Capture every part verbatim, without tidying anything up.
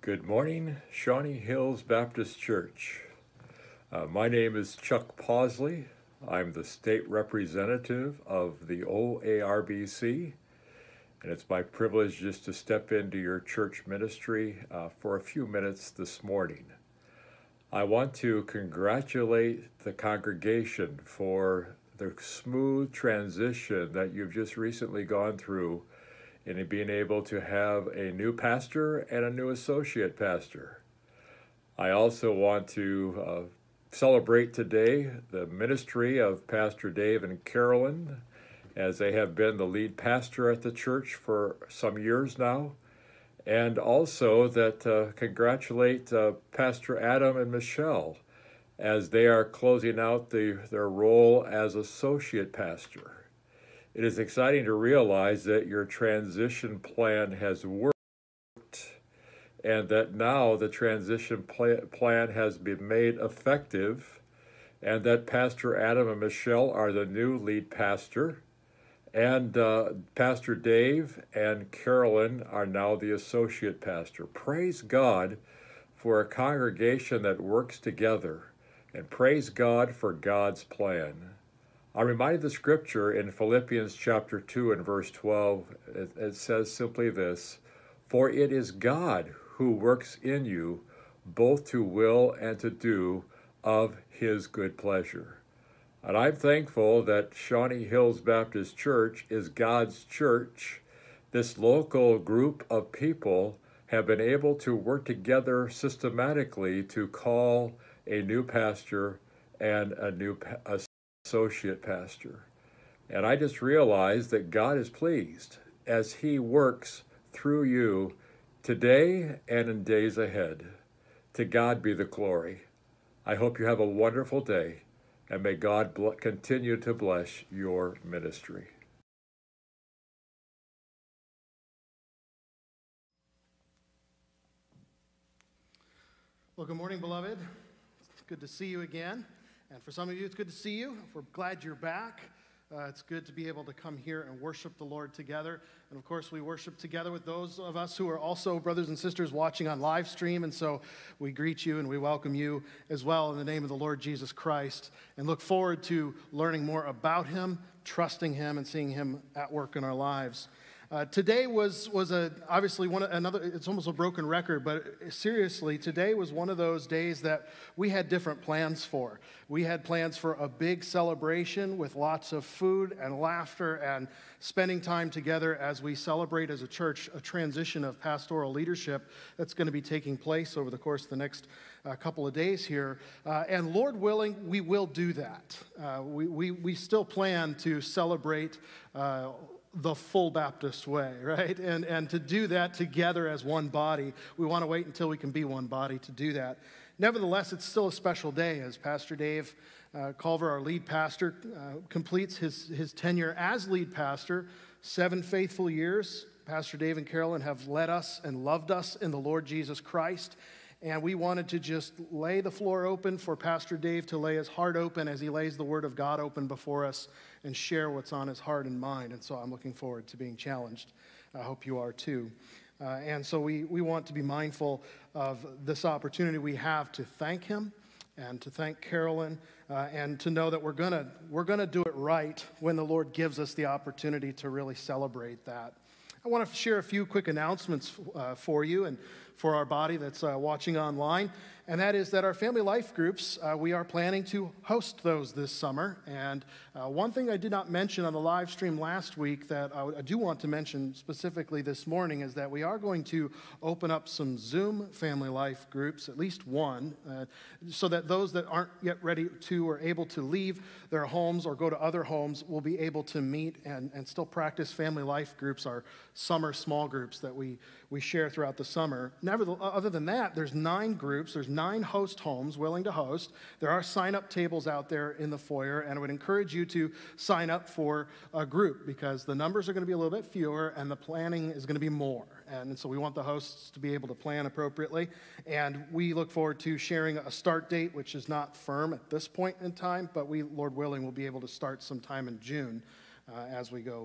Good morning, Shawnee Hills Baptist Church. Uh, my name is Chuck Pawsley. I'm the state representative of the O A R B C, and it's my privilege just to step into your church ministry uh, for a few minutes this morning. I want to congratulate the congregation for the smooth transition that you've just recently gone through in being able to have a new pastor and a new associate pastor. I also want to uh, celebrate today the ministry of Pastor Dave and Carolyn, as they have been the lead pastor at the church for some years now, and also that uh, congratulate uh, Pastor Adam and Michelle as they are closing out the, their role as associate pastor. It is exciting to realize that your transition plan has worked and that now the transition pl- plan has been made effective, and that Pastor Adam and Michelle are the new lead pastor, and uh, Pastor Dave and Carolyn are now the associate pastor. Praise God for a congregation that works together, and praise God for God's plan. I'm reminded of the scripture in Philippians chapter two and verse twelve. It, it says simply this: "For it is God who works in you both to will and to do of his good pleasure." And I'm thankful that Shawnee Hills Baptist Church is God's church. This local group of people have been able to work together systematically to call a new pastor and a new pa- associate pastor. And I just realized that God is pleased as he works through you today and in days ahead. To God be the glory. I hope you have a wonderful day, and may God bl- continue to bless your ministry. Well, good morning, beloved. It's good to see you again. And for some of you, it's good to see you. We're glad you're back. Uh, it's good to be able to come here and worship the Lord together. And of course, we worship together with those of us who are also brothers and sisters watching on live stream. And so we greet you and we welcome you as well in the name of the Lord Jesus Christ, and look forward to learning more about him, trusting him, and seeing him at work in our lives. Uh, today was was a obviously one another. It's almost a broken record, but seriously, today was one of those days that we had different plans for. We had plans for a big celebration with lots of food and laughter and spending time together as we celebrate as a church a transition of pastoral leadership that's going to be taking place over the course of the next uh, couple of days here. Uh, and Lord willing, we will do that. Uh, we we we still plan to celebrate Uh, the full Baptist way, right? And and to do that together as one body. We want to wait until we can be one body to do that. Nevertheless, it's still a special day as Pastor Dave uh, Culver, our lead pastor, uh, completes his, his tenure as lead pastor. Seven faithful years. Pastor Dave and Carolyn have led us and loved us in the Lord Jesus Christ. And we wanted to just lay the floor open for Pastor Dave to lay his heart open as he lays the Word of God open before us and share what's on his heart and mind. And so I'm looking forward to being challenged. I hope you are too. Uh, and so we, we want to be mindful of this opportunity we have to thank him and to thank Carolyn uh, and to know that we're gonna we're gonna do it right when the Lord gives us the opportunity to really celebrate that. I want to share a few quick announcements uh, for you and for our body that's uh, watching online, and that is that our family life groups, uh, we are planning to host those this summer. And uh, one thing I did not mention on the live stream last week that I, I do want to mention specifically this morning is that we are going to open up some Zoom family life groups, at least one, uh, so that those that aren't yet ready to or able to leave their homes or go to other homes will be able to meet and, and still practice family life groups, our summer small groups that we, we share throughout the summer. Nevertheless, other than that, there's nine groups, there's nine host homes willing to host. There are sign-up tables out there in the foyer, and I would encourage you to sign up for a group because the numbers are going to be a little bit fewer and the planning is going to be more. And so we want the hosts to be able to plan appropriately. And we look forward to sharing a start date, which is not firm at this point in time, but we, Lord willing, will be able to start sometime in June uh, as we go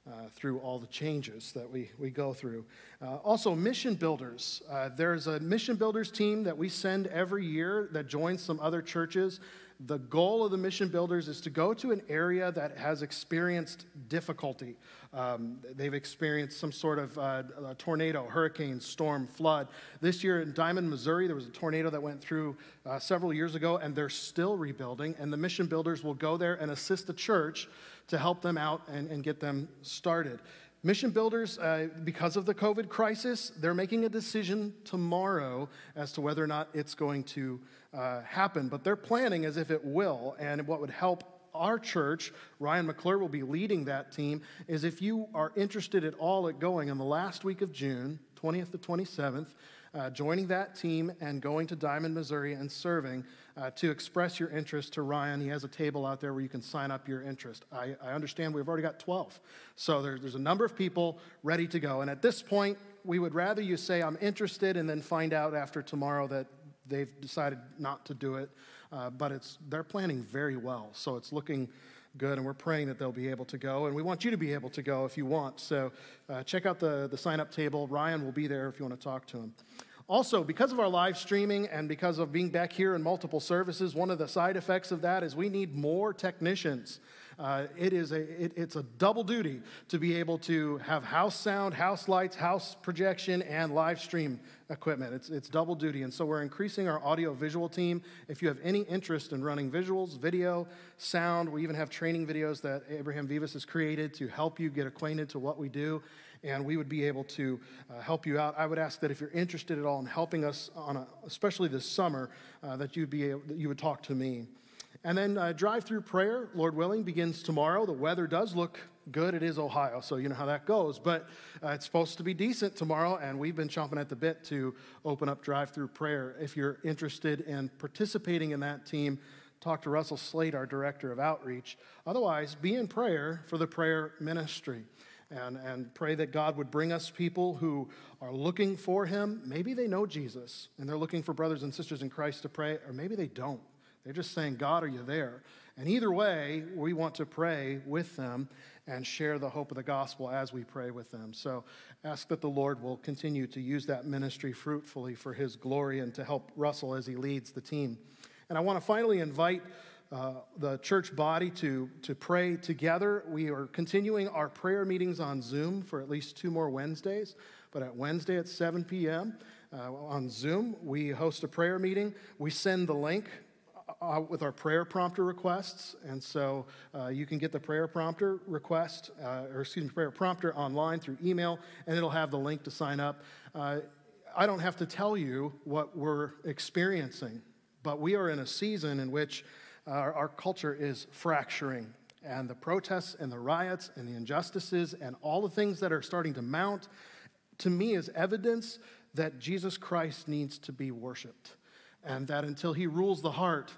uh, through all the changes that we, we go through. Uh, also, mission builders. Uh, there's a mission builders team that we send every year that joins some other churches. The goal of the mission builders is to go to an area that has experienced difficulty. Um, they've experienced some sort of uh, a tornado, hurricane, storm, flood. This year in Diamond, Missouri, there was a tornado that went through uh, several years ago, and they're still rebuilding. And the mission builders will go there and assist the church to help them out and, and get them started. Mission builders, uh, because of the COVID crisis, they're making a decision tomorrow as to whether or not it's going to uh, happen. But they're planning as if it will. And what would help our church, Ryan McClure will be leading that team, is if you are interested at all at going in the last week of June, twentieth to twenty-seventh, uh, joining that team and going to Diamond, Missouri and serving, uh, to express your interest to Ryan. He has a table out there where you can sign up your interest. I, I understand we've already got twelve. So there, there's a number of people ready to go. And at this point, we would rather you say, I'm interested, and then find out after tomorrow that they've decided not to do it. Uh, but it's they're planning very well, so it's looking good, and we're praying that they'll be able to go, and we want you to be able to go if you want. So uh, check out the, the sign-up table. Ryan will be there if you want to talk to him. Also, because of our live streaming and because of being back here in multiple services, one of the side effects of that is we need more technicians. Uh, it is a it, it's a double duty to be able to have house sound, house lights, house projection, and live stream equipment. It's it's double duty, and so we're increasing our audio visual team. If you have any interest in running visuals, video, sound, we even have training videos that Abraham Vivas has created to help you get acquainted to what we do, and we would be able to uh, help you out. I would ask that if you're interested at all in helping us on a, especially this summer, uh, that you'd be able, that you would talk to me. And then uh, drive-through prayer, Lord willing, begins tomorrow. The weather does look good. It is Ohio, so you know how that goes. But uh, it's supposed to be decent tomorrow, and we've been chomping at the bit to open up drive-through prayer. If you're interested in participating in that team, talk to Russell Slade, our director of outreach. Otherwise, be in prayer for the prayer ministry. And, and pray that God would bring us people who are looking for him. Maybe they know Jesus, and they're looking for brothers and sisters in Christ to pray, or maybe they don't. They're just saying, God, are you there? And either way, we want to pray with them and share the hope of the gospel as we pray with them. So ask that the Lord will continue to use that ministry fruitfully for his glory and to help Russell as he leads the team. And I want to finally invite uh, the church body to, to pray together. We are continuing our prayer meetings on Zoom for at least two more Wednesdays. But at Wednesday at seven p.m. Uh, on Zoom, we host a prayer meeting. We send the link Uh, with our prayer prompter requests, and so uh, you can get the prayer prompter request, uh, or excuse me, prayer prompter online through email, and it'll have the link to sign up. Uh, I don't have to tell you what we're experiencing, but we are in a season in which our, our culture is fracturing, and the protests and the riots and the injustices and all the things that are starting to mount, to me, is evidence that Jesus Christ needs to be worshiped. And that until he rules the heart,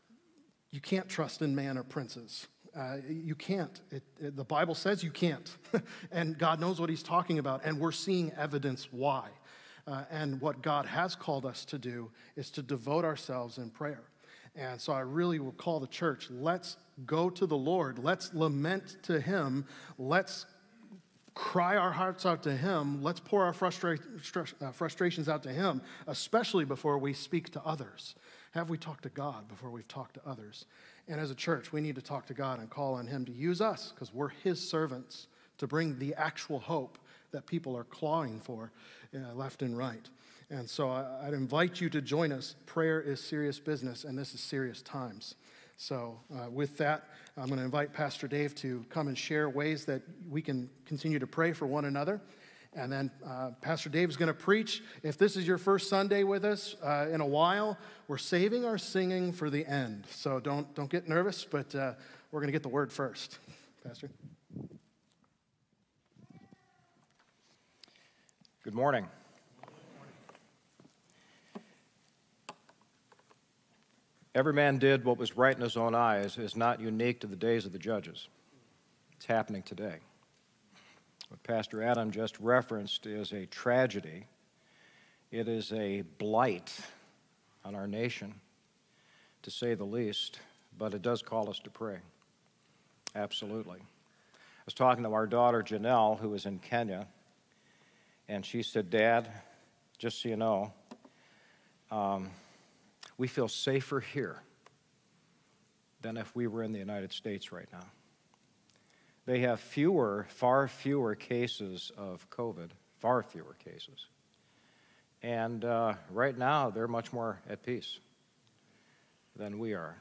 you can't trust in man or princes. Uh, you can't. It, it, the Bible says you can't. And God knows what he's talking about. And we're seeing evidence why. Uh, and what God has called us to do is to devote ourselves in prayer. And so I really will call the church, let's go to the Lord. Let's lament to him. Let's cry our hearts out to him. Let's pour our frustra- uh, frustrations out to him, especially before we speak to others. Have we talked to God before we've talked to others? And as a church, we need to talk to God and call on him to use us, because we're his servants, to bring the actual hope that people are clawing for uh, left and right. And so I, I'd invite you to join us. Prayer is serious business, and this is serious times. So uh, with that, I'm going to invite Pastor Dave to come and share ways that we can continue to pray for one another. And then uh, Pastor Dave is going to preach. If this is your first Sunday with us uh, in a while, we're saving our singing for the end. So don't, don't get nervous, but uh, we're going to get the word first. Pastor? Good morning. Every man did what was right in his own eyes is not unique to the days of the judges. It's happening today. What Pastor Adam just referenced is a tragedy. It is a blight on our nation, to say the least, but it does call us to pray. Absolutely. was talking to our daughter, Janelle, who was in Kenya, and she said, Dad, just so you know, um, we feel safer here than if we were in the United States right now. They have fewer, far fewer cases of COVID, far fewer cases. And uh, right now, they're much more at peace than we are.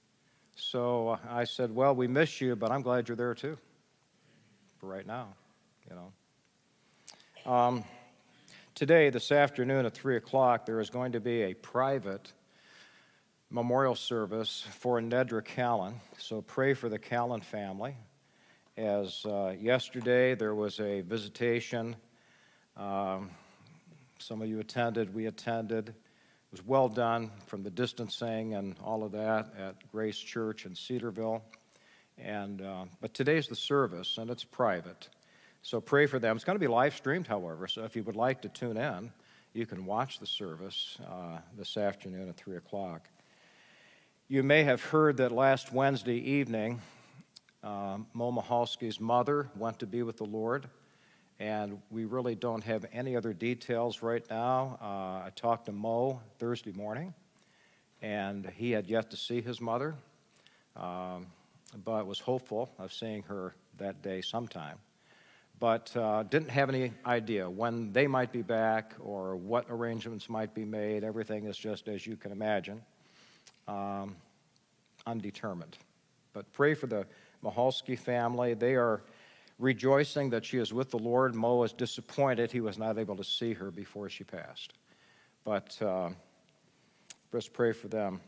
So I said, well, we miss you, but I'm glad you're there too, for right now, you know. Um, today, this afternoon at three o'clock, there is going to be a private memorial service for Nedra Callan. So pray for the Callan family. As uh, yesterday, there was a visitation. Um, some of you attended, we attended. It was well done from the distancing and all of that at Grace Church in Cedarville. And, uh, but today's the service, and it's private. So pray for them. It's going to be live streamed, however, so if you would like to tune in, you can watch the service uh, this afternoon at three o'clock. You may have heard that last Wednesday evening, uh, Mo Mahalski's mother went to be with the Lord, and we really don't have any other details right now. Uh, I talked to Mo Thursday morning, and he had yet to see his mother, um, but was hopeful of seeing her that day sometime. But uh, didn't have any idea when they might be back or what arrangements might be made. Everything is just as you can imagine, um, undetermined. But pray for the Mahalski family. They are rejoicing that she is with the Lord. Mo is disappointed he was not able to see her before she passed. But uh, let's pray for them.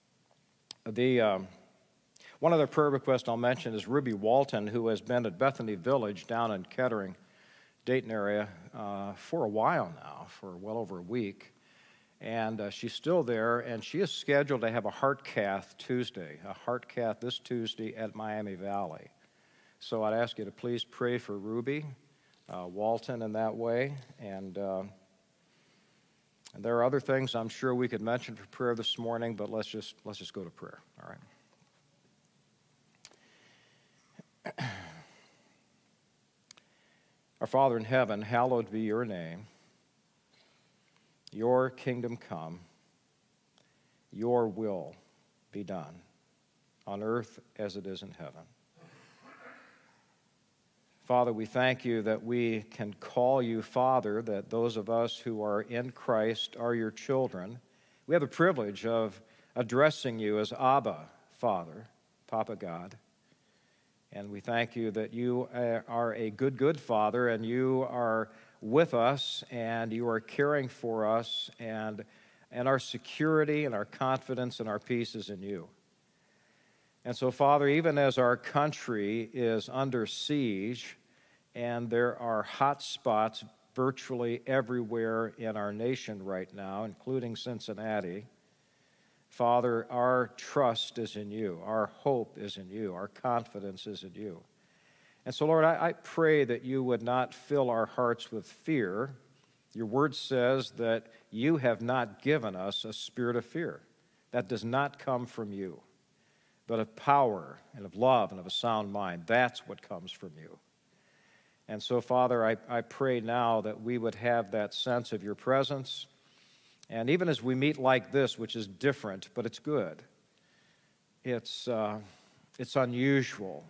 The um, one other prayer request I'll mention is Ruby Walton, who has been at Bethany Village down in Kettering, Dayton area, uh, for a while now, for well over a week. And uh, she's still there, and she is scheduled to have a heart cath Tuesday, a heart cath this Tuesday at Miami Valley. So I'd ask you to please pray for Ruby uh, Walton in that way. And, uh, and there are other things I'm sure we could mention for prayer this morning, but let's just, let's just go to prayer, all right? Our Father in heaven, hallowed be your name. Your kingdom come, your will be done, on earth as it is in heaven. Father, we thank you that we can call you Father, that those of us who are in Christ are your children. We have the privilege of addressing you as Abba, Father, Papa God. And we thank you that you are a good, good Father, and you are with us, and you are caring for us, and, and our security and our confidence and our peace is in you. And so, Father, even as our country is under siege, and there are hot spots virtually everywhere in our nation right now, including Cincinnati, Father, our trust is in you, our hope is in you, our confidence is in you. And so, Lord, I, I pray that you would not fill our hearts with fear. Your word says that you have not given us a spirit of fear. That does not come from you, but of power and of love and of a sound mind. That's what comes from you. And so, Father, I, I pray now that we would have that sense of your presence. And even as we meet like this, which is different, but it's good, it's, uh, it's unusual,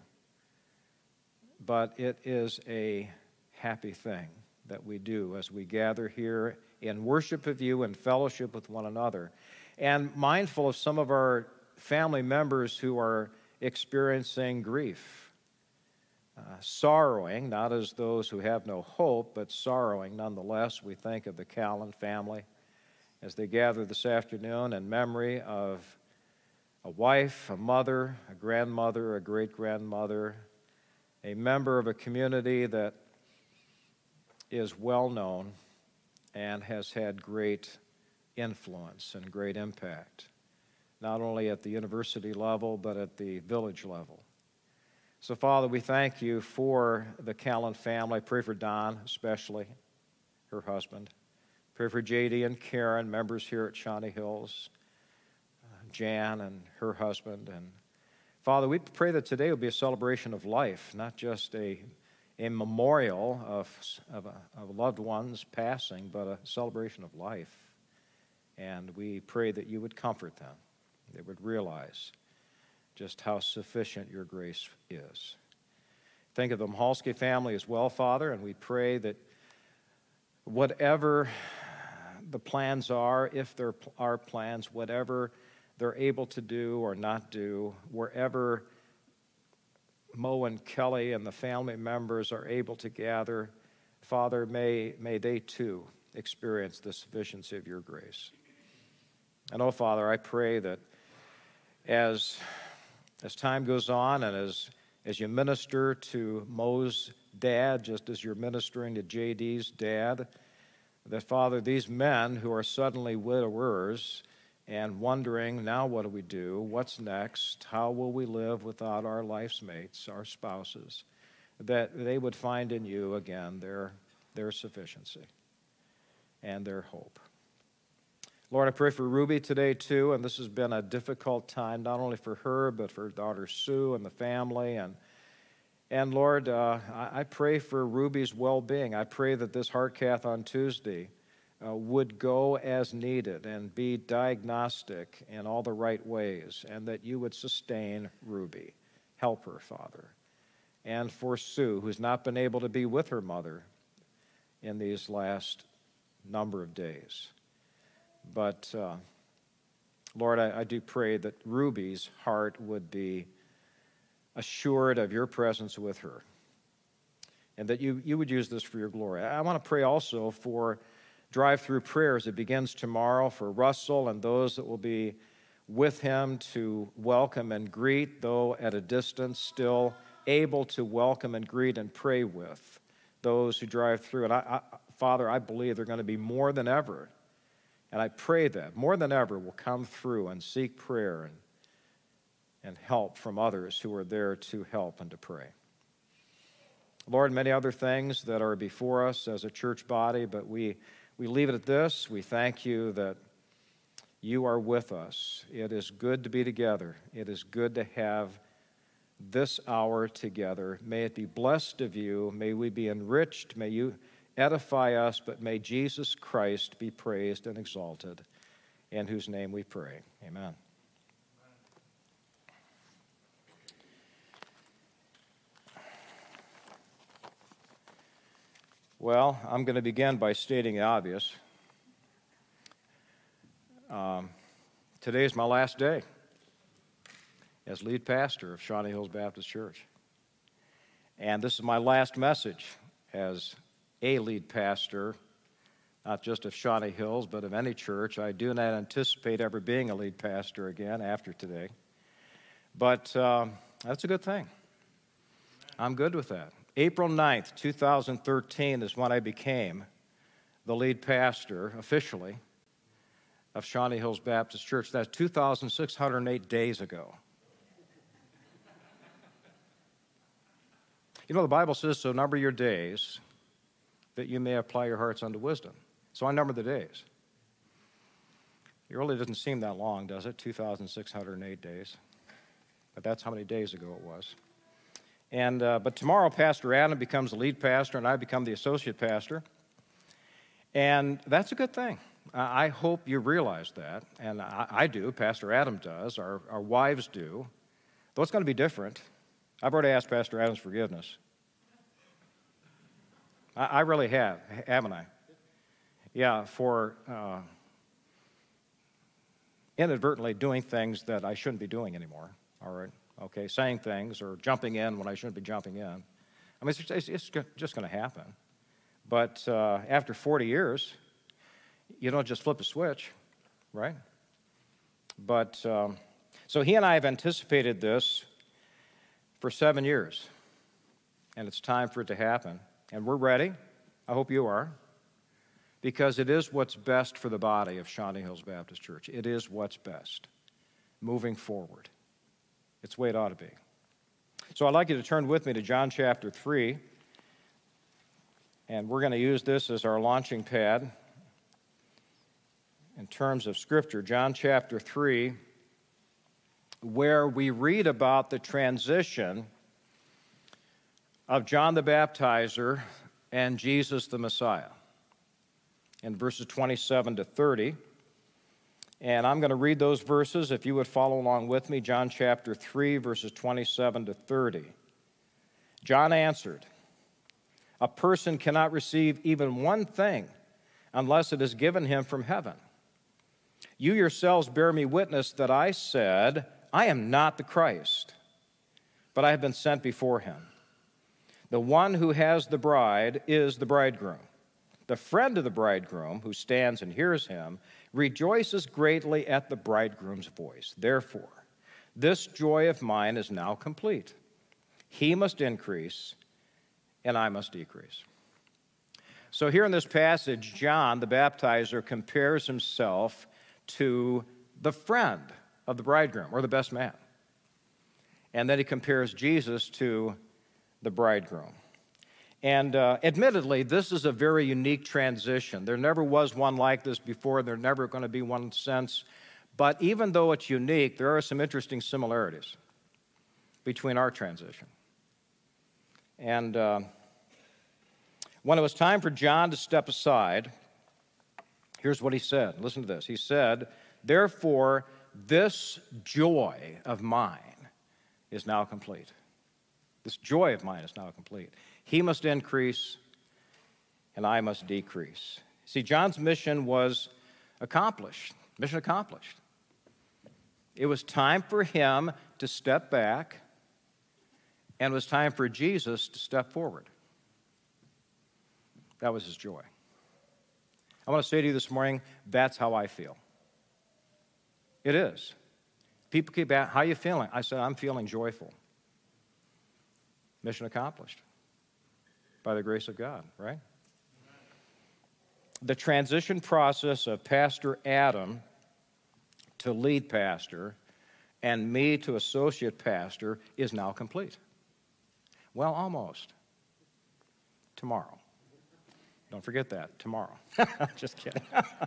but it is a happy thing that we do as we gather here in worship of you and fellowship with one another, and mindful of some of our family members who are experiencing grief, uh, sorrowing, not as those who have no hope, but sorrowing nonetheless. We think of the Callan family as they gather this afternoon in memory of a wife, a mother, a grandmother, a great-grandmother, a member of a community that is well known and has had great influence and great impact, not only at the university level, but at the village level. So, Father, we thank you for the Callan family. I pray for Don, especially, her husband. Pray for J D and Karen, members here at Shawnee Hills, uh, Jan and her husband, and Father, we pray that today will be a celebration of life, not just a, a memorial of, of, a, of loved ones passing, but a celebration of life. And we pray that you would comfort them. They would realize just how sufficient your grace is. Think of the Mahalski family as well, Father, and we pray that whatever the plans are, if there are plans, whatever they're able to do or not do, wherever Mo and Kelly and the family members are able to gather, Father, may, may they too experience the sufficiency of your grace. And oh, Father, I pray that as, as time goes on and as, as you minister to Mo's dad, just as you're ministering to J D's dad, that, Father, these men who are suddenly widowers and wondering, now what do we do? What's next? How will we live without our life's mates, our spouses? That they would find in you, again, their, their sufficiency and their hope. Lord, I pray for Ruby today, too, and this has been a difficult time, not only for her, but for her daughter Sue and the family. And, and Lord, uh, I, I pray for Ruby's well-being. I pray that this heart cath on Tuesday uh, would go as needed and be diagnostic in all the right ways, and that you would sustain Ruby. Help her, Father. And for Sue, who's not been able to be with her mother in these last number of days. But, uh, Lord, I, I do pray that Ruby's heart would be assured of your presence with her, and that you, you would use this for your glory. I want to pray also for drive-through prayers. It begins tomorrow for Russell and those that will be with him to welcome and greet, though at a distance, still able to welcome and greet and pray with those who drive through. And, I, I, Father, I believe they're going to be more than ever. And I pray that more than ever will come through and seek prayer and, and help from others who are there to help and to pray. Lord, many other things that are before us as a church body, but we, we leave it at this. We thank you that you are with us. It is good to be together. It is good to have this hour together. May it be blessed of you. May we be enriched. May you edify us, but may Jesus Christ be praised and exalted, in whose name we pray. Amen. Well, I'm going to begin by stating the obvious. Um, today is my last day as lead pastor of Shawnee Hills Baptist Church. And this is my last message as a lead pastor, not just of Shawnee Hills, but of any church. I do not anticipate ever being a lead pastor again after today. But um, that's a good thing. I'm good with that. April ninth, two thousand thirteen is when I became the lead pastor officially of Shawnee Hills Baptist Church. That's two thousand six hundred eight days ago. You know, the Bible says, so number your days, that you may apply your hearts unto wisdom. So I number the days. It really doesn't seem that long, does it? two thousand six hundred eight days. But that's how many days ago it was. And uh, but tomorrow, Pastor Adam becomes the lead pastor, and I become the associate pastor. And that's a good thing. Uh, I hope you realize that. And I, I do. Pastor Adam does. Our, our wives do. Though it's going to be different. I've already asked Pastor Adam's forgiveness. I, I really have, haven't I? Yeah, for uh, inadvertently doing things that I shouldn't be doing anymore, all right? Okay, saying things or jumping in when I shouldn't be jumping in. I mean, it's, it's, it's just going to happen. But uh, after forty years, you don't just flip a switch, right? But, um, so he and I have anticipated this for seven years, and it's time for it to happen. And we're ready. I hope you are, because it is what's best for the body of Shawnee Hills Baptist Church. It is what's best moving forward. It's the way it ought to be. So I'd like you to turn with me to John chapter three, and we're going to use this as our launching pad in terms of Scripture. John chapter three, where we read about the transition of John the Baptizer and Jesus the Messiah in verses twenty-seven to thirty. And I'm going to read those verses if you would follow along with me. John chapter three, verses twenty-seven to thirty. John answered, "A person cannot receive even one thing unless it is given him from heaven. You yourselves bear me witness that I said, I am not the Christ, but I have been sent before him. The one who has the bride is the bridegroom. The friend of the bridegroom, who stands and hears him, rejoices greatly at the bridegroom's voice. Therefore, this joy of mine is now complete. He must increase, and I must decrease." So here in this passage, John the Baptizer compares himself to the friend of the bridegroom, or the best man. And then he compares Jesus to the bridegroom. And uh, admittedly, this is a very unique transition. There never was one like this before. There's never going to be one since. But even though it's unique, there are some interesting similarities between our transition. And uh, when it was time for John to step aside, here's what he said. Listen to this. He said, "Therefore, this joy of mine is now complete." This joy of mine is now complete. He must increase, and I must decrease. See, John's mission was accomplished. Mission accomplished. It was time for him to step back, and it was time for Jesus to step forward. That was his joy. I want to say to you this morning, that's how I feel. It is. People keep asking, "How are you feeling?" I said, "I'm feeling joyful." Mission accomplished by the grace of God, right? The transition process of Pastor Adam to lead pastor and me to associate pastor is now complete. Well, almost. Tomorrow. Don't forget that, tomorrow. Just kidding.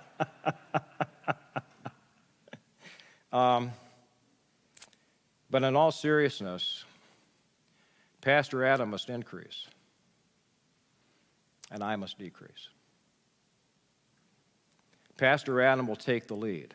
um, but in all seriousness, Pastor Adam must increase, and I must decrease. Pastor Adam will take the lead,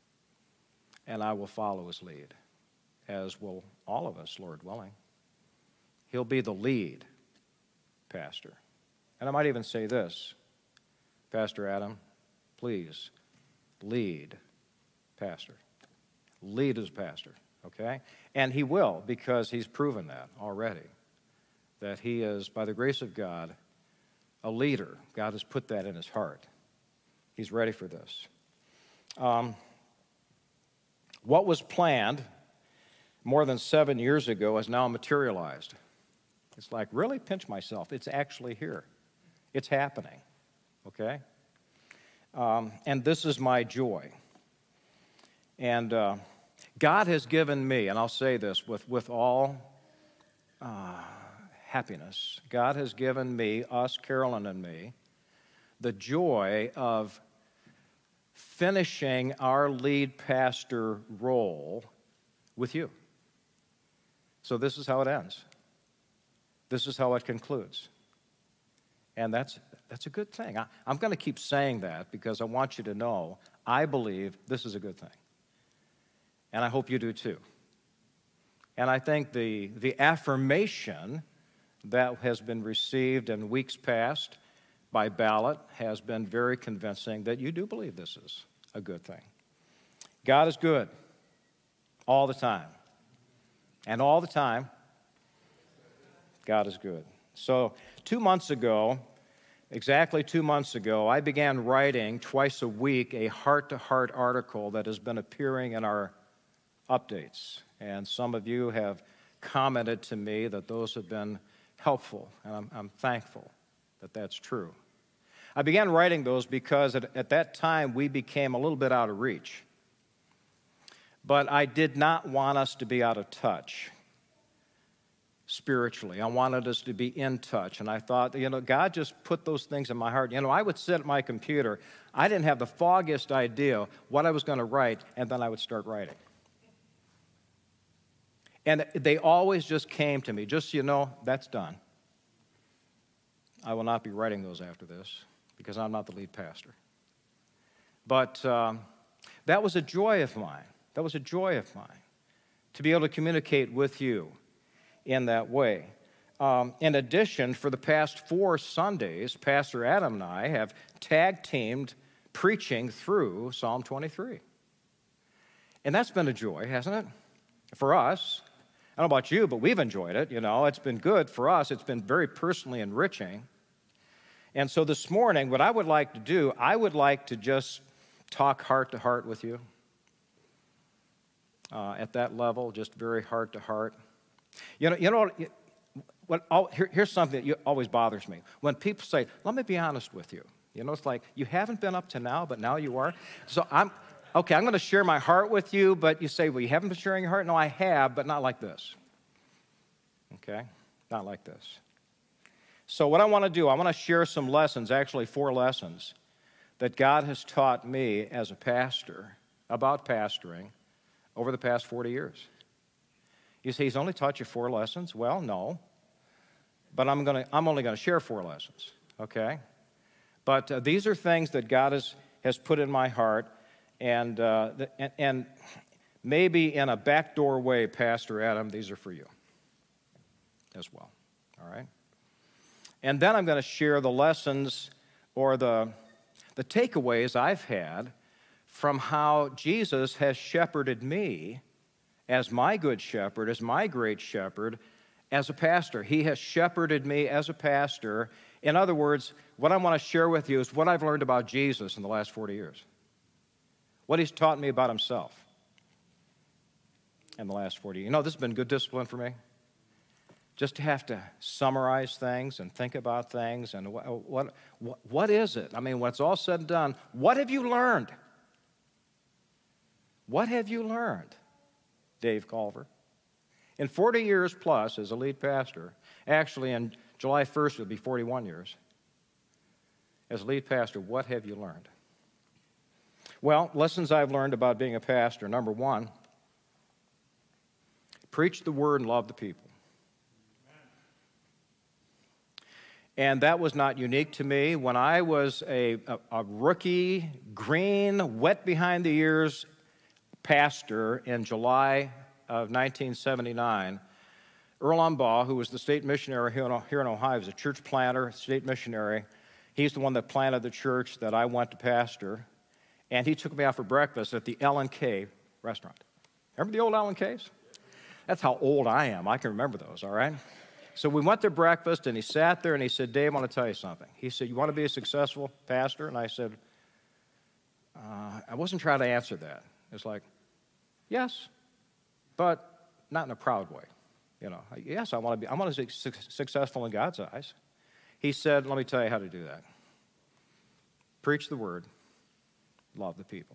and I will follow his lead, as will all of us, Lord willing. He'll be the lead pastor. And I might even say this, Pastor Adam, please lead pastor. Lead as pastor, okay? And he will, because he's proven that already, that he is, by the grace of God, a leader. God has put that in his heart. He's ready for this. Um, what was planned more than seven years ago has now materialized. It's like, really? Pinch myself. It's actually here. It's happening, okay? Um, and this is my joy. And uh, God has given me, and I'll say this with, with all uh, happiness, God has given me, us, Carolyn and me, the joy of finishing our lead pastor role with you. So this is how it ends. This is how it concludes. And that's, that's a good thing. I, I'm going to keep saying that because I want you to know I believe this is a good thing. And I hope you do too. And I think the, the affirmation that has been received in weeks past by ballot has been very convincing that you do believe this is a good thing. God is good all the time. And all the time, God is good. So two months ago, exactly two months ago, I began writing twice a week a heart-to-heart article that has been appearing in our updates. And some of you have commented to me that those have been helpful, and I'm, I'm thankful that that's true. I began writing those because at, at that time we became a little bit out of reach. But I did not want us to be out of touch spiritually. I wanted us to be in touch. And I thought, you know, God just put those things in my heart. You know, I would sit at my computer. I didn't have the foggiest idea what I was going to write, and then I would start writing. And they always just came to me, just so you know, that's done. I will not be writing those after this because I'm not the lead pastor. But um, that was a joy of mine. That was a joy of mine to be able to communicate with you in that way. Um, in addition, for the past four Sundays, Pastor Adam and I have tag-teamed preaching through Psalm twenty-three. And that's been a joy, hasn't it? For us. I don't know about you, but we've enjoyed it. You know, it's been good for us. It's been very personally enriching. And so this morning, what I would like to do, I would like to just talk heart to heart with you uh, at that level, just very heart to heart. You know, you know what? what oh, here, here's something that always bothers me. When people say, let me be honest with you. You know, it's like, you haven't been up to now, but now you are. So I'm, okay, I'm going to share my heart with you, but you say, well, you haven't been sharing your heart? No, I have, but not like this. Okay? Not like this. So what I want to do, I want to share some lessons, actually four lessons, that God has taught me as a pastor about pastoring over the past forty years. You say, he's only taught you four lessons? Well, no. But I'm, gonna, I'm only going to share four lessons, okay? But uh, these are things that God has, has put in my heart, and, uh, the, and, and maybe in a backdoor way, Pastor Adam, these are for you as well, all right? And then I'm going to share the lessons or the, the takeaways I've had from how Jesus has shepherded me as my good shepherd, as my great shepherd, as a pastor. He has shepherded me as a pastor. In other words, what I want to share with you is what I've learned about Jesus in the last forty years. What he's taught me about himself in the last forty years. You know, this has been good discipline for me. Just to have to summarize things and think about things and what, what, what is it? I mean, when it's all said and done, what have you learned? What have you learned, Dave Culver? In forty years plus as a lead pastor, actually in July first it'll be forty-one years. As a lead pastor, what have you learned? Well, lessons I've learned about being a pastor. Number one, preach the word and love the people. And that was not unique to me. When I was a, a, a rookie, green, wet behind the ears pastor in July of nineteen seventy-nine, Earl Umbaugh, who was the state missionary here in, here in Ohio, was a church planter, state missionary. He's the one that planted the church that I went to pastor. And he took me out for breakfast at the L and K restaurant. Remember the old L and K's? That's how old I am. I can remember those, all right? So we went to breakfast, and he sat there, and he said, Dave, I want to tell you something. He said, you want to be a successful pastor? And I said, uh, I wasn't trying to answer that. It's like, yes, but not in a proud way. You know, yes, I want to be, I want to be su- successful in God's eyes. He said, let me tell you how to do that. Preach the word, love the people.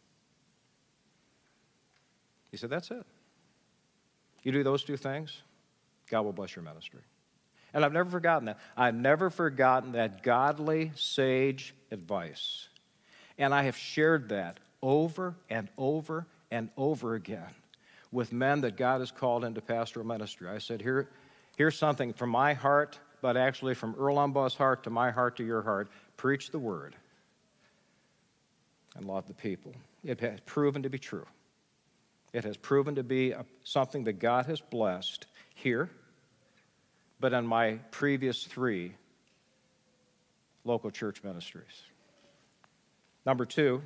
He said, that's it. You do those two things, God will bless your ministry. And I've never forgotten that. I've never forgotten that godly, sage advice. And I have shared that over and over and over again with men that God has called into pastoral ministry. I said, Here, here's something from my heart, but actually from Earl Umbaugh's heart to my heart to your heart. Preach the word and love the people. It has proven to be true. It has proven to be a, something that God has blessed here, but in my previous three local church ministries. Number two,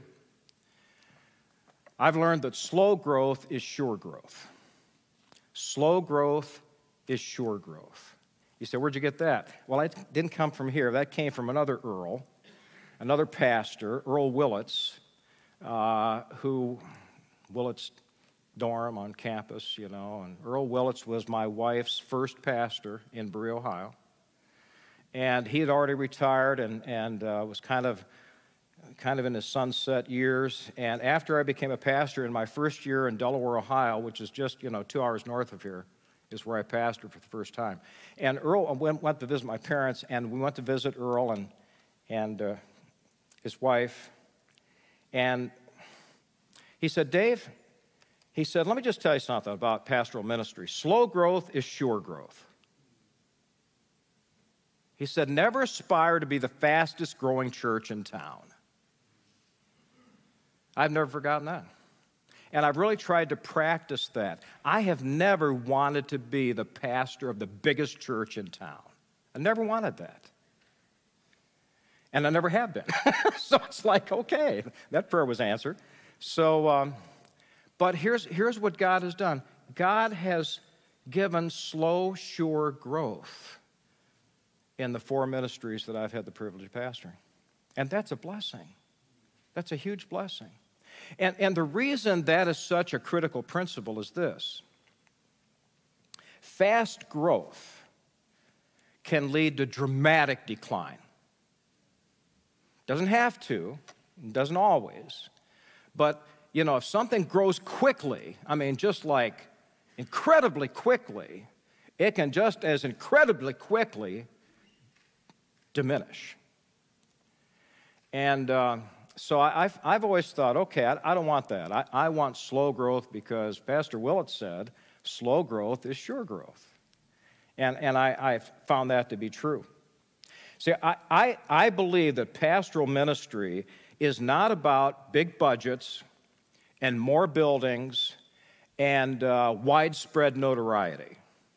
I've learned that slow growth is sure growth. Slow growth is sure growth. You say, where'd you get that? Well, it didn't come from here. That came from another Earl, another pastor, Earl Willits, uh, who, Willits dorm on campus, you know, and Earl Willits was my wife's first pastor in Berea, Ohio. And he had already retired and, and uh, was kind of kind of in his sunset years. And after I became a pastor in my first year in Delaware, Ohio, which is just, you know, two hours north of here, is where I pastored for the first time. And Earl went, went to visit my parents, and we went to visit Earl and, and uh, his wife. And he said, Dave, He said, let me just tell you something about pastoral ministry. Slow growth is sure growth. He said, never aspire to be the fastest growing church in town. I've never forgotten that. And I've really tried to practice that. I have never wanted to be the pastor of the biggest church in town. I never wanted that. And I never have been. So it's like, okay, that prayer was answered. So, um, but here's, here's what God has done. God has given slow, sure growth in the four ministries that I've had the privilege of pastoring. And that's a blessing. That's a huge blessing. And, and the reason that is such a critical principle is this. Fast growth can lead to dramatic decline. Doesn't have to, doesn't always. But, you know, if something grows quickly, I mean, just like incredibly quickly, it can just as incredibly quickly diminish. And uh, so I, I've, I've always thought, okay, I, I don't want that. I, I want slow growth because Pastor Willett said slow growth is sure growth. And, and I, I've found that to be true. See, I, I, I believe that pastoral ministry is not about big budgets and more buildings and uh, widespread notoriety.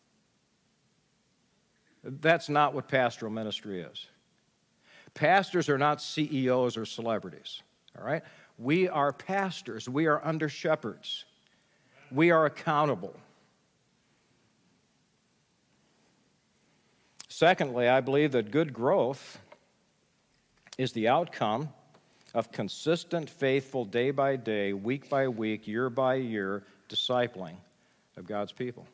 That's not what pastoral ministry is. Pastors are not C E Os or celebrities, all right? We are pastors. We are under shepherds. We are accountable. Secondly, I believe that good growth is the outcome of consistent, faithful, day by day, week by week, year by year discipling of God's people.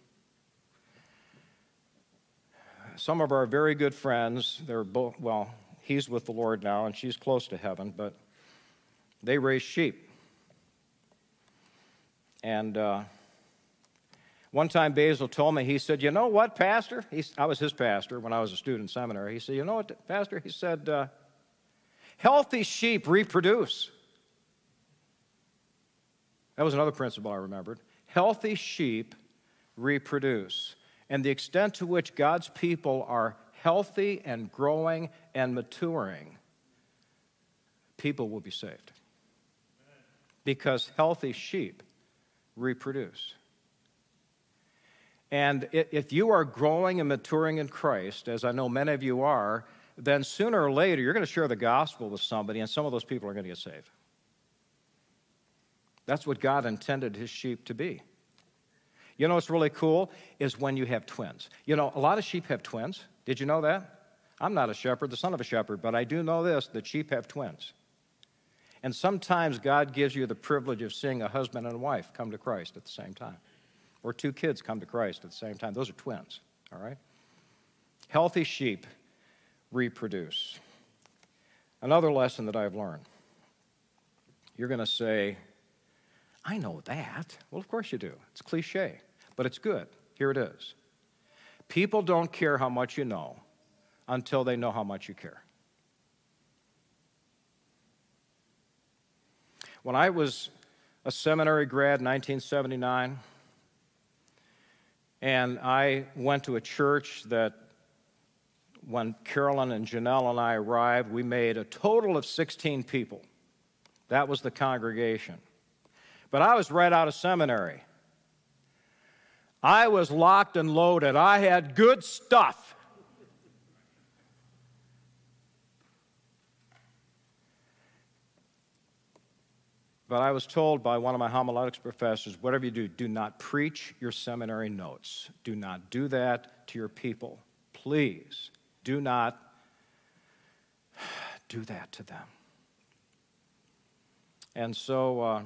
Some of our very good friends, they're both, well, he's with the Lord now and she's close to heaven, but they raise sheep. And uh, one time Basil told me, he said, you know what, Pastor? He's, I was his pastor when I was a student in seminary. He said, you know what, Pastor? He said, uh, healthy sheep reproduce. That was another principle I remembered. Healthy sheep reproduce. And the extent to which God's people are healthy and growing and maturing, people will be saved. Because healthy sheep reproduce. And if you are growing and maturing in Christ, as I know many of you are, then sooner or later you're going to share the gospel with somebody and some of those people are going to get saved. That's what God intended his sheep to be. You know what's really cool is when you have twins. You know, a lot of sheep have twins. Did you know that? I'm not a shepherd, the son of a shepherd, but I do know this, that sheep have twins. And sometimes God gives you the privilege of seeing a husband and a wife come to Christ at the same time. Or two kids come to Christ at the same time. Those are twins, all right? Healthy sheep reproduce. Another lesson that I've learned. You're going to say, I know that. Well, of course you do. It's cliche, but it's good. Here it is. People don't care how much you know until they know how much you care. When I was a seminary grad in nineteen seventy-nine, and I went to a church that when Carolyn and Janelle and I arrived, we made a total of sixteen people. That was the congregation. But I was right out of seminary. I was locked and loaded. I had good stuff. But I was told by one of my homiletics professors, whatever you do, do not preach your seminary notes. Do not do that to your people. Please, do not do that to them. And so, uh,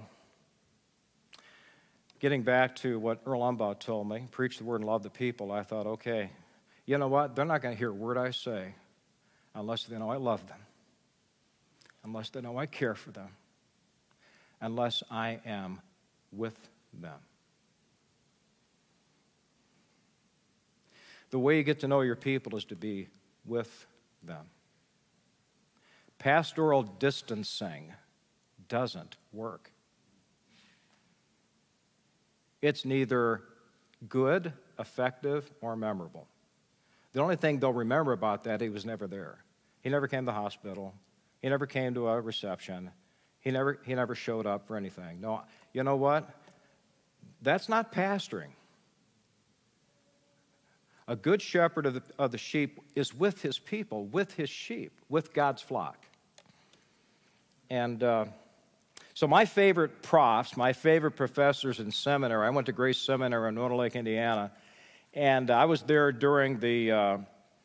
getting back to what Earl Umbaugh told me, preach the word and love the people, I thought, okay, you know what? They're not going to hear a word I say unless they know I love them, unless they know I care for them, unless I am with them. The way you get to know your people is to be with them. Pastoral distancing doesn't work. It's neither good, effective, or memorable. The only thing they'll remember about that, he was never there. He never came to the hospital. He never came to a reception. He never, he never showed up for anything. No, you know what? That's not pastoring. A good shepherd of the, of the sheep is with his people, with his sheep, with God's flock. And uh, so my favorite profs, my favorite professors in seminary, I went to Grace Seminary in Winter Lake, Indiana, and I was there during the, uh,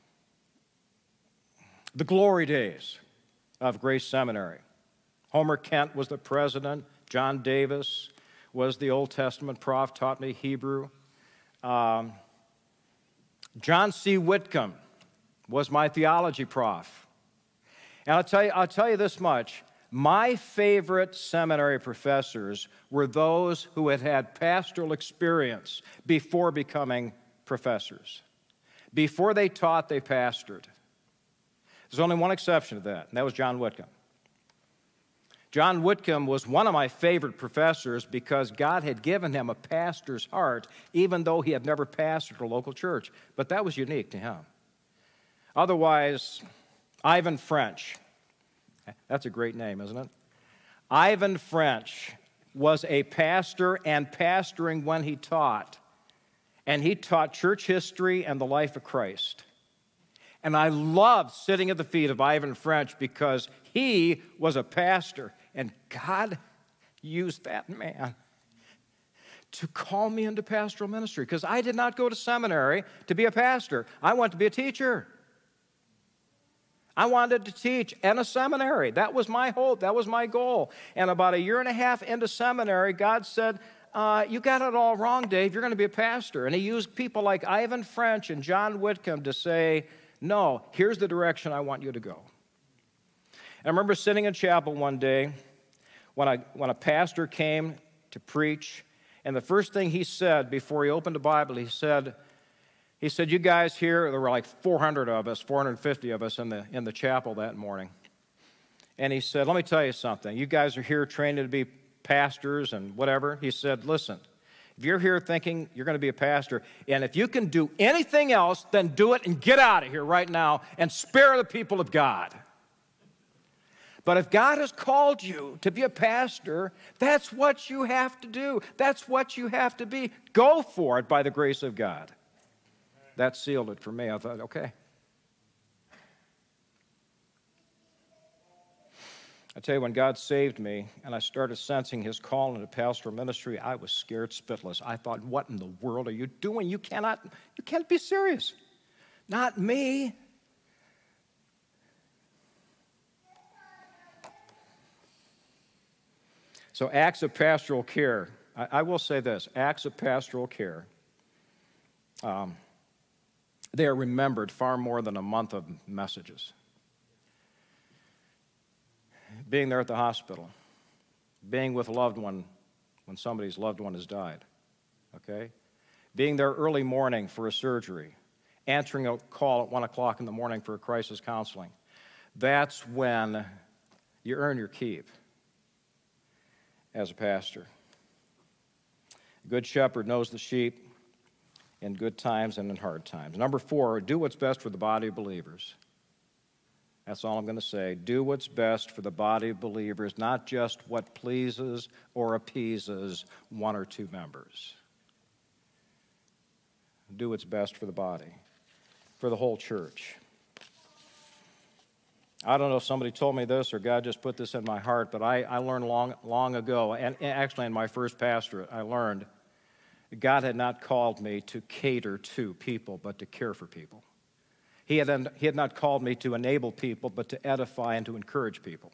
the glory days of Grace Seminary. Homer Kent was the president. John Davis was the Old Testament prof, taught me Hebrew. Um, John C. Whitcomb was my theology prof. And I'll tell you, I'll tell you this much. My favorite seminary professors were those who had had pastoral experience before becoming professors. Before they taught, they pastored. There's only one exception to that, and that was John Whitcomb. John Whitcomb was one of my favorite professors because God had given him a pastor's heart, even though he had never pastored a local church. But that was unique to him. Otherwise, Ivan French, that's a great name, isn't it? Ivan French was a pastor and pastoring when he taught. And he taught church history and the life of Christ. And I loved sitting at the feet of Ivan French because he was a pastor. And God used that man to call me into pastoral ministry because I did not go to seminary to be a pastor. I wanted to be a teacher. I wanted to teach in a seminary. That was my hope. That was my goal. And about a year and a half into seminary, God said, uh, you got it all wrong, Dave. You're going to be a pastor. And he used people like Ivan French and John Whitcomb to say, no, here's the direction I want you to go. And I remember sitting in chapel one day when, I, when a pastor came to preach, and the first thing he said before he opened the Bible, he said, he said, you guys here, there were like four hundred of us, four hundred fifty of us in the, in the chapel that morning. And he said, let me tell you something. You guys are here trained to be pastors and whatever. He said, listen, if you're here thinking you're going to be a pastor, and if you can do anything else, then do it and get out of here right now and spare the people of God. But if God has called you to be a pastor, that's what you have to do. That's what you have to be. Go for it by the grace of God. That sealed it for me. I thought, okay. I tell you, when God saved me and I started sensing his call into pastoral ministry, I was scared spitless. I thought, what in the world are you doing? You cannot, you can't be serious. Not me. So acts of pastoral care. I, I will say this, acts of pastoral care, um, they are remembered far more than a month of messages. Being there at the hospital, being with a loved one when somebody's loved one has died, okay? Being there early morning for a surgery, answering a call at one o'clock in the morning for a crisis counseling. That's when you earn your keep as a pastor. A good shepherd knows the sheep in good times and in hard times. Number four, do what's best for the body of believers. That's all I'm going to say. Do what's best for the body of believers, not just what pleases or appeases one or two members. Do what's best for the body, for the whole church. I don't know if somebody told me this or God just put this in my heart, but I, I learned long, long ago, and actually in my first pastorate, I learned God had not called me to cater to people, but to care for people. He had, he had not called me to enable people, but to edify and to encourage people.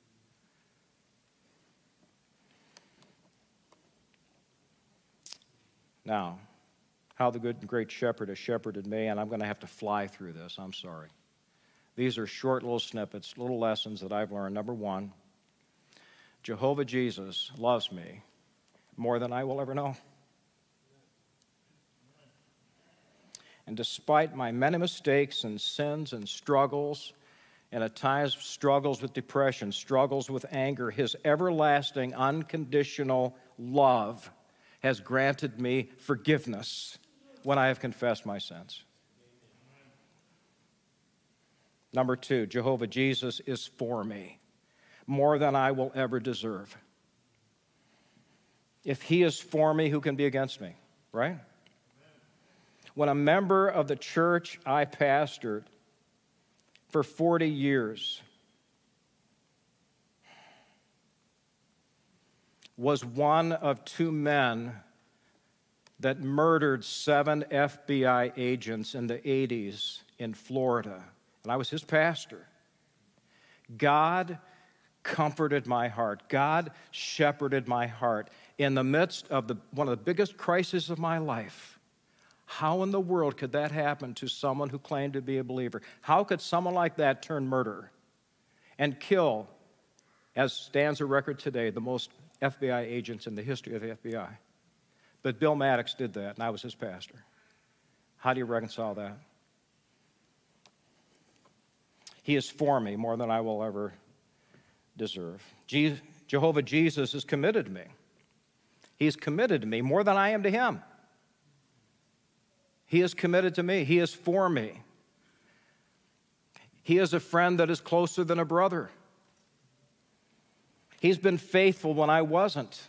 Now, how the good and great shepherd has shepherded me, and I'm going to have to fly through this, I'm sorry. These are short little snippets, little lessons that I've learned. Number one, Jehovah Jesus loves me more than I will ever know. And despite my many mistakes and sins and struggles, and at times struggles with depression, struggles with anger, his everlasting, unconditional love has granted me forgiveness when I have confessed my sins. Number two, Jehovah Jesus is for me, more than I will ever deserve. If he is for me, who can be against me, right? When a member of the church I pastored for forty years was one of two men that murdered seven F B I agents in the eighties in Florida, and I was his pastor, God comforted my heart. God shepherded my heart in the midst of the, one of the biggest crises of my life. How in the world could that happen to someone who claimed to be a believer? How could someone like that turn murderer and kill, as stands a record today, the most F B I agents in the history of the F B I? But Bill Maddox did that, and I was his pastor. How do you reconcile that? He is for me more than I will ever deserve. Je- Jehovah Jesus is committed to me. He's committed to me more than I am to him. He is committed to me. He is for me. He is a friend that is closer than a brother. He's been faithful when I wasn't.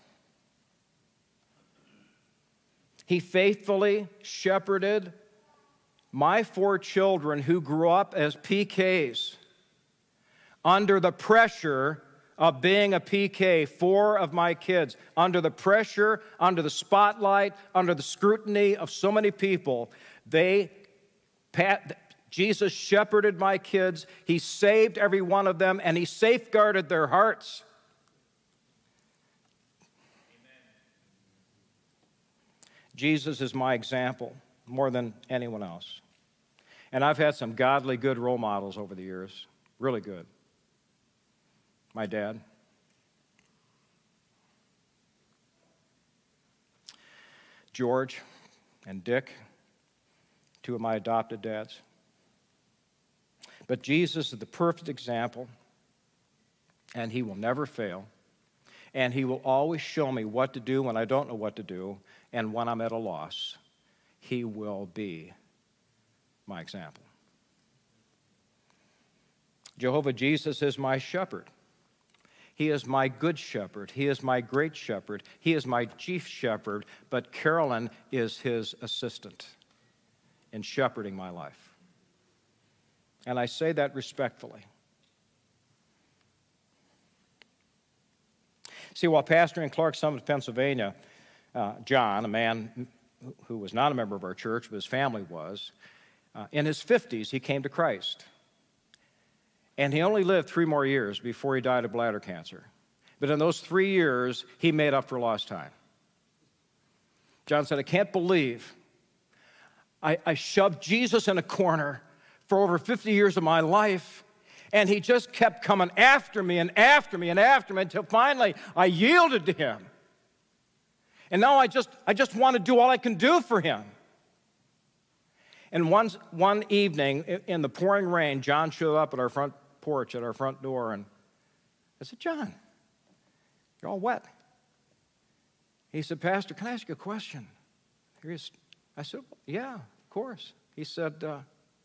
He faithfully shepherded my four children who grew up as P Ks under the pressure of being a P K, four of my kids, under the pressure, under the spotlight, under the scrutiny of so many people. They, Pat, Jesus shepherded my kids. He saved every one of them, and he safeguarded their hearts. Jesus is my example more than anyone else. And I've had some godly, good role models over the years, really good. My dad. George and Dick, two of my adopted dads. But Jesus is the perfect example, and he will never fail. And he will always show me what to do when I don't know what to do, and when I'm at a loss. He will be my example. Jehovah Jesus is my shepherd. He is my good shepherd. He is my great shepherd. He is my chief shepherd, but Carolyn is his assistant in shepherding my life. And I say that respectfully. See, while pastoring in Clark Summit, Pennsylvania, uh, John, a man who was not a member of our church, but his family was, uh, in his fifties, he came to Christ. And he only lived three more years before he died of bladder cancer. But in those three years, he made up for lost time. John said, I can't believe I, I shoved Jesus in a corner for over fifty years of my life, and he just kept coming after me and after me and after me until finally I yielded to him. And now I just, I just want to do all I can do for him. And one, one evening in the pouring rain, John showed up at our front porch, at our front door, and I said, John, you're all wet. He said, Pastor, can I ask you a question? I said, yeah, of course. He said, uh,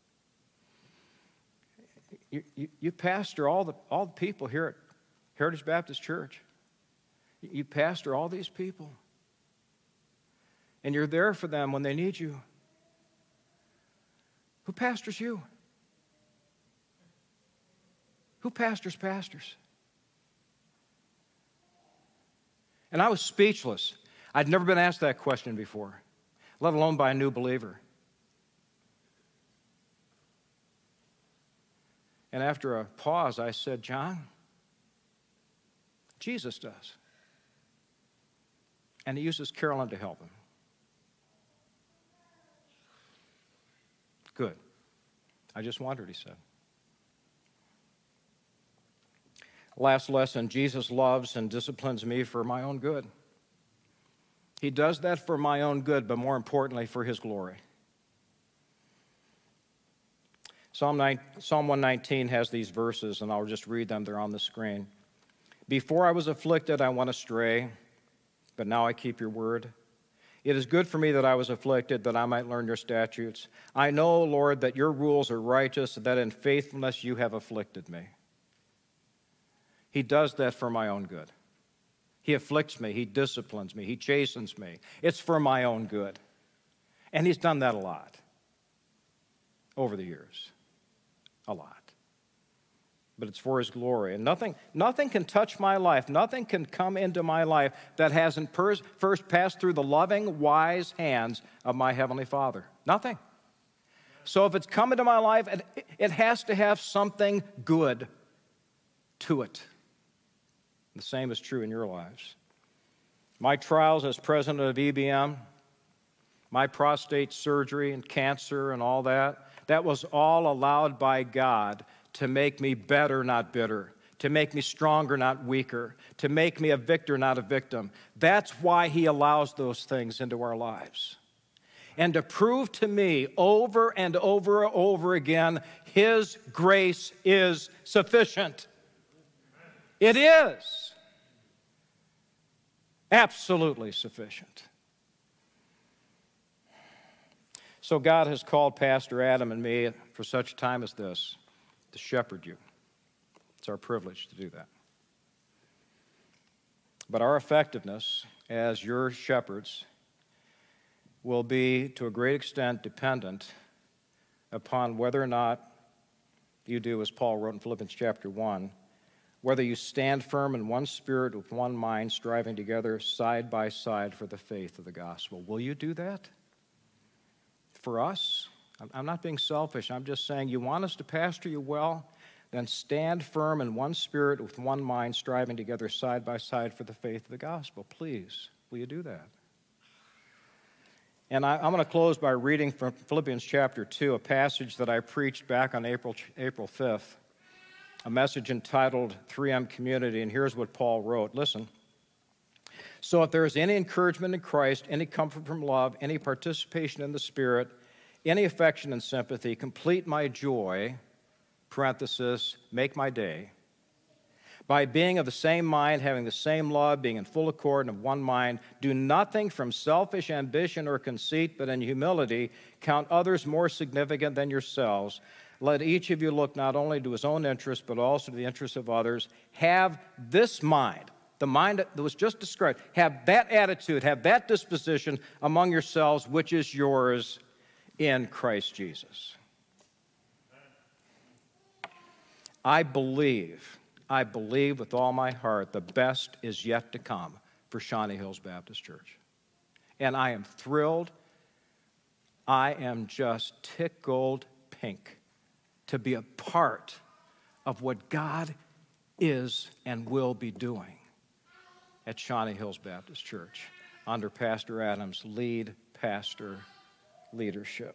you, you, you pastor all the, all the people here at Heritage Baptist Church. You pastor all these people. And you're there for them when they need you. Who pastors you? Who pastors pastors? And I was speechless. I'd never been asked that question before, let alone by a new believer. And after a pause, I said, John, Jesus does. And he uses Carolyn to help him. Good. I just wondered, he said. Last lesson, Jesus loves and disciplines me for my own good. He does that for my own good, but more importantly, for his glory. Psalm one nineteen has these verses, and I'll just read them. They're on the screen. Before I was afflicted, I went astray, but now I keep your word. It is good for me that I was afflicted, that I might learn your statutes. I know, Lord, that your rules are righteous, that in faithfulness you have afflicted me. He does that for my own good. He afflicts me. He disciplines me. He chastens me. It's for my own good. And he's done that a lot over the years. A lot. But it's for his glory. And nothing, nothing can touch my life. Nothing can come into my life that hasn't pers- first passed through the loving, wise hands of my Heavenly Father. Nothing. So if it's come into my life, it, it has to have something good to it. The same is true in your lives. My trials as president of E B M, my prostate surgery and cancer and all that, that was all allowed by God to make me better, not bitter, to make me stronger, not weaker, to make me a victor, not a victim. That's why he allows those things into our lives. And to prove to me over and over and over again, his grace is sufficient. It is absolutely sufficient. So God has called Pastor Adam and me for such a time as this to shepherd you. It's our privilege to do that. But our effectiveness as your shepherds will be, to a great extent, dependent upon whether or not you do, as Paul wrote in Philippians chapter one, whether you stand firm in one spirit with one mind, striving together side by side for the faith of the gospel. Will you do that? For us, I'm not being selfish. I'm just saying you want us to pastor you well, then stand firm in one spirit with one mind, striving together side by side for the faith of the gospel. Please, will you do that? And I, I'm going to close by reading from Philippians chapter two, a passage that I preached back on April, April fifth, a message entitled three M Community, and here's what Paul wrote. Listen. So if there is any encouragement in Christ, any comfort from love, any participation in the Spirit, any affection and sympathy, complete my joy, parenthesis, make my day, by being of the same mind, having the same love, being in full accord and of one mind, do nothing from selfish ambition or conceit, but in humility count others more significant than yourselves. Let each of you look not only to his own interest, but also to the interests of others. Have this mind, the mind that was just described, have that attitude, have that disposition among yourselves, which is yours in Christ Jesus. I believe, I believe with all my heart the best is yet to come for Shawnee Hills Baptist Church. And I am thrilled. I am just tickled pink to be a part of what God is and will be doing at Shawnee Hills Baptist Church under Pastor Adams' lead pastor leadership.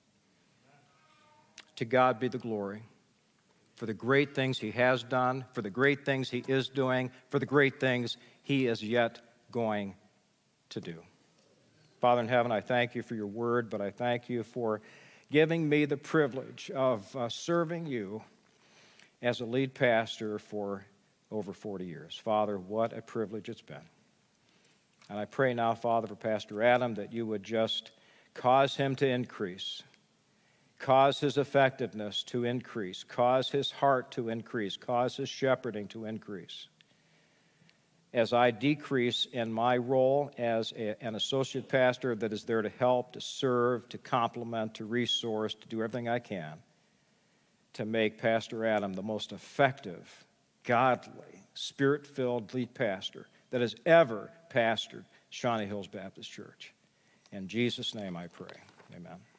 To God be the glory for the great things he has done, for the great things he is doing, for the great things he is yet going to do. Father in heaven, I thank you for your word, but I thank you for giving me the privilege of uh, serving you as a lead pastor for over forty years. Father, what a privilege it's been. And I pray now, Father, for Pastor Adam, that you would just cause him to increase, cause his effectiveness to increase, cause his heart to increase, cause his shepherding to increase. As I decrease in my role as a, an associate pastor that is there to help, to serve, to complement, to resource, to do everything I can to make Pastor Adam the most effective, godly, spirit-filled lead pastor that has ever pastored Shawnee Hills Baptist Church. In Jesus' name I pray. Amen.